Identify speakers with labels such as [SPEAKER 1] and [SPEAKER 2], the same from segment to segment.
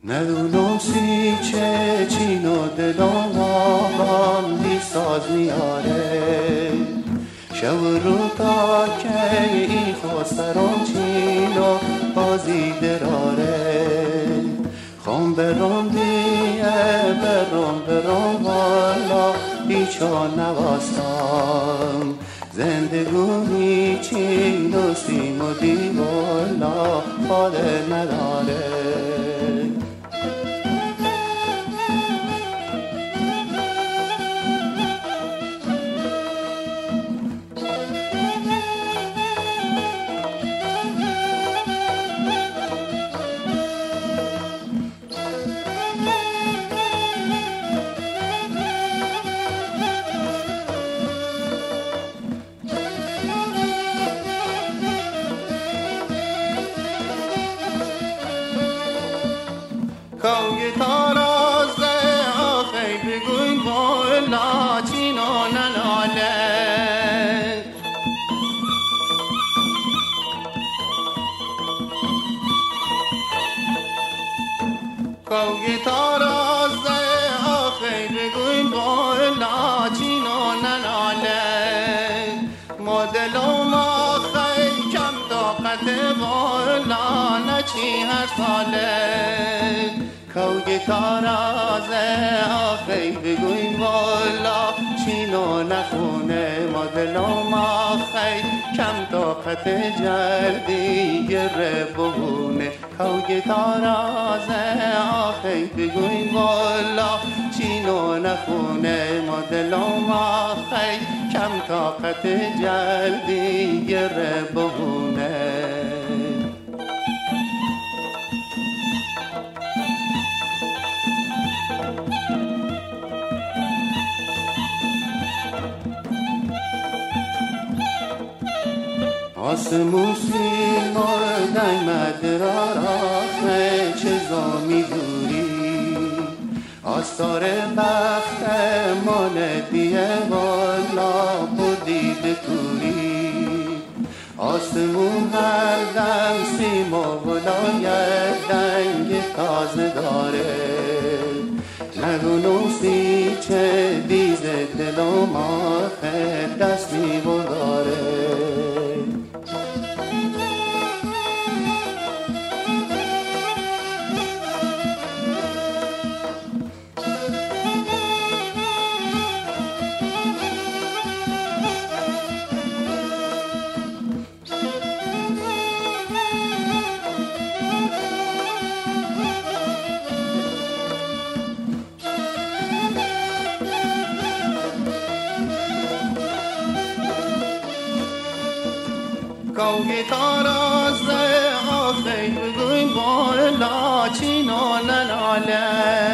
[SPEAKER 1] ندونم چه چین و دلم آقام بی ساز میاره شب و رو تا که ای خسرم چین و بازی دراره خم برم دیه برم والا بیچا نواستم زندگونی چین و سیم و دیوالا فاده نداره کوی تارازه آخی بگوین بالا چینو نلاله کوی تارازه آخی بگوین بالا چینو نلاله مدلوم آخی کم طاقت بالا نچی هر ساله کوی تارازه آخی بگوین والا چینو نخونه مدلوم آخی کم طاقت جلدی گره بهونه کوی تارازه آخی بگوین والا چینو نخونه مدلوم آخی کم طاقت جلدی گره بهونه آسمون سیمای مدرار آخه چیزا میدوری آستار بخت من دیه والا بودید توری آسمون هر دم سیما ولایت دنگ تازه داره نگونو سی چه دیز دلم آخه دست میبرداره کوی تارازه آخی بگوین بالا چینو نلاله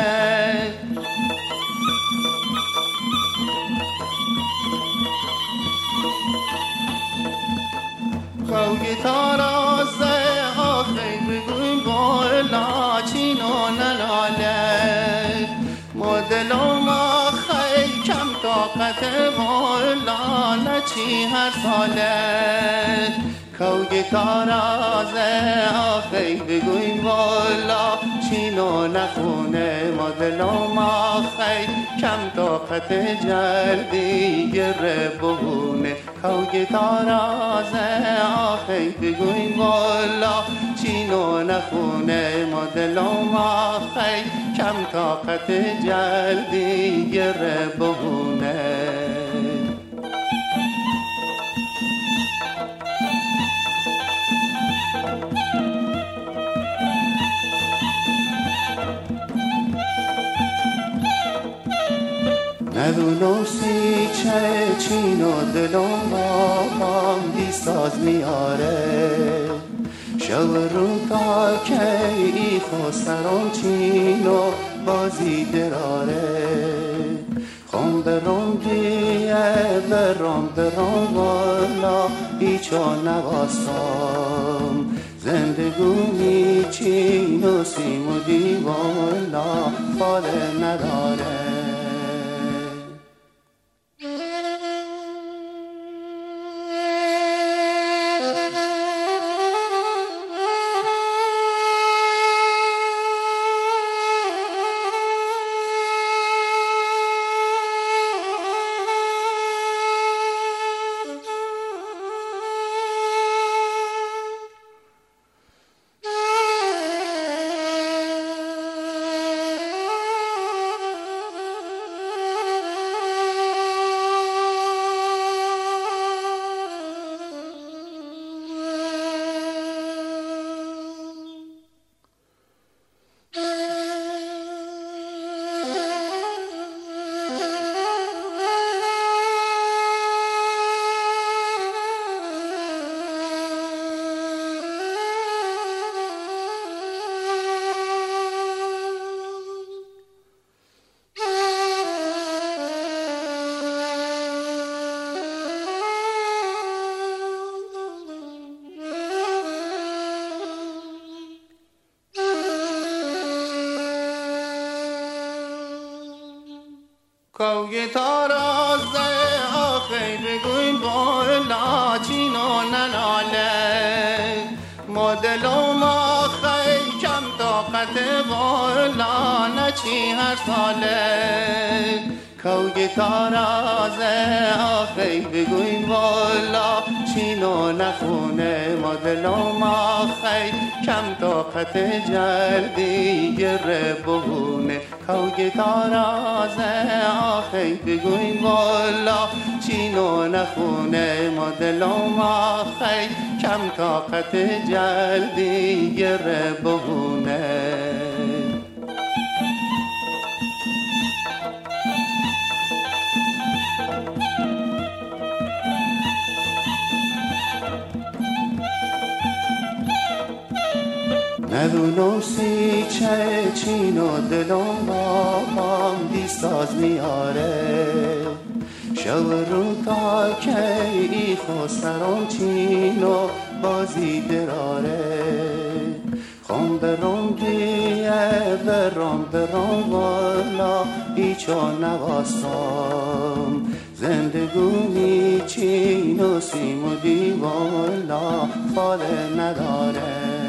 [SPEAKER 1] کوی تارازه آخی بگوین بالا چینو نلاله مدلوم آخی کم طاقت بالا نچی هر ساله کوی تارازه آخی بگوین والا چینو نخونه مدلوم آخی کم طاقت جلدی گره بهونه کوی تارازه آخی بگوین والا چینو نخونه مدلوم آخی کم طاقت جلدی گره بهونه ندونم چه چین و دلم آقام بی ساز میاره شب رو تا که ای خسرم چین و بازی دراره خم برم دیه برم والا ایچا نواستم زندگونی چین و سیم و دیوالا فاده نداره کوگی تارازه آخی بگوین بالا چینو نناله مدلو ما خی کم طاقت بالا نچی هر ساله کوگی تارازه آخی بگوین بالا چینو نخونه مدلو ما خی کم طاقت جلدی گره بهونه کوگی تارازه آخی بگوین بالا چینو نخونه مدلو ما خی کم طاقت جلدی گره بهونه ندونو سی چه چینو دلم بابام دیساز میاره شو رو تا که ای خسرم چینو بازی دراره خم برم دیه برم والا ایچو نواستم زندگونی چینو سیمو دی والا فال نداره